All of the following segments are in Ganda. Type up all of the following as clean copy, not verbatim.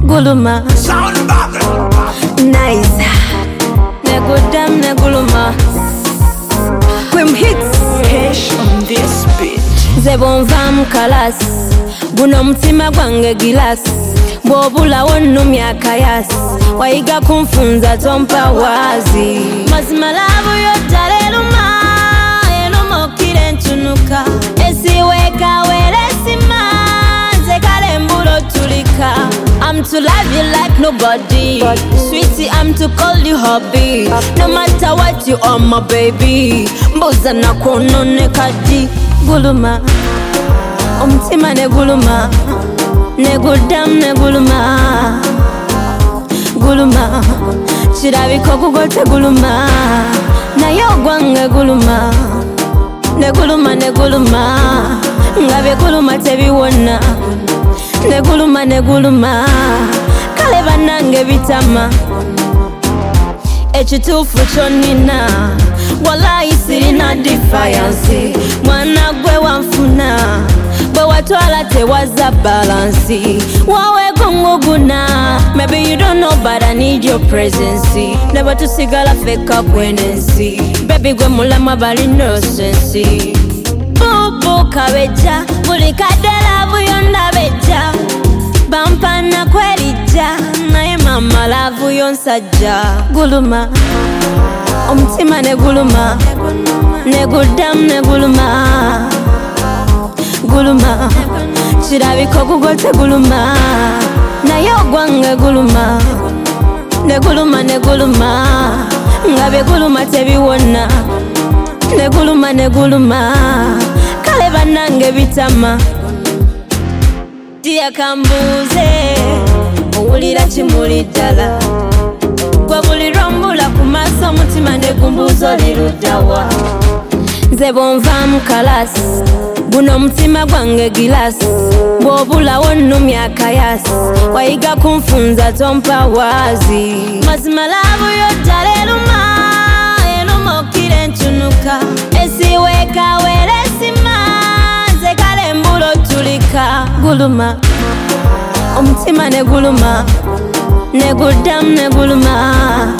guluma. Sound back. Nice. Negudam neguluma. Quim hits. Cash on this beat. Zebonva mukalas. Guno mutima gwange gilas. Bwobula wonnumya kayas. Wayiga kunfunza tompa wazi. Mazima labu yoddala eluma. Eluma okira entunuka. Esiweka weresima. Nze kale mbulo tulika. I'm to love you like nobody. Sweetie, I'm to call you hubby. No matter what, you are my baby. Mbuza na konone kadi. Guluma. Omutima ne guluma. Negudam ne guluma. Guluma. Kirabika kugote guluma. Naye ogwange guluma. Neguluma neguluma. Ngabe guluma tebiwona. Neguluma neguluma. Kale banange bitama. Ekituufu kyonnina. Wallahi sirina defiance. Mwana gwe wanfuna. Bwe watwala tewaza balance. Wawe gunguguna. Maybe you don't know but I need your presence. Never tusigala feka kwenensi. Baby gwe mulama bali no sense. Bubu kabeja. Buli kadala buyonda beja. Bampana kwelija. Naye mama lavu yonsajja. Guluma. Omutima ne guluma. Negudam ne guluma. Guluma. Kirabika kugote guluma. Naye ogwange guluma. Neguluma neguluma. Ngabe guluma tebiwona. Neguluma neguluma. Kale banange bitama. Dia kambuze. Owulira kimuli ddala. Gwe buli lwombula ku maaso omutima ne gumbuuza oliruddawa. Nze bwonva mukalas. Guno omutima gwange gilas. Bw'obula wonnumya kayas. Wayiga kunfunza tompa wazi. Mazima labu yoddala eluma. Eluma okira entunuka. Esiweka weresima. Nze kale mbulo tulika. Guluma. Omutima ne guluma. Negudam neguluma.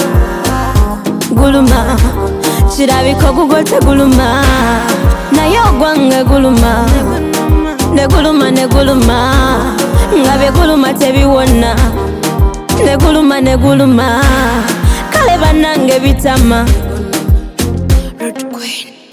Guluma. Kirabika kugote guluma. Naye ogwange guluma. Neguluma neguluma. Ngabe guluma tebiwona. Neguluma neguluma. Kale banange bitama. Red Queen.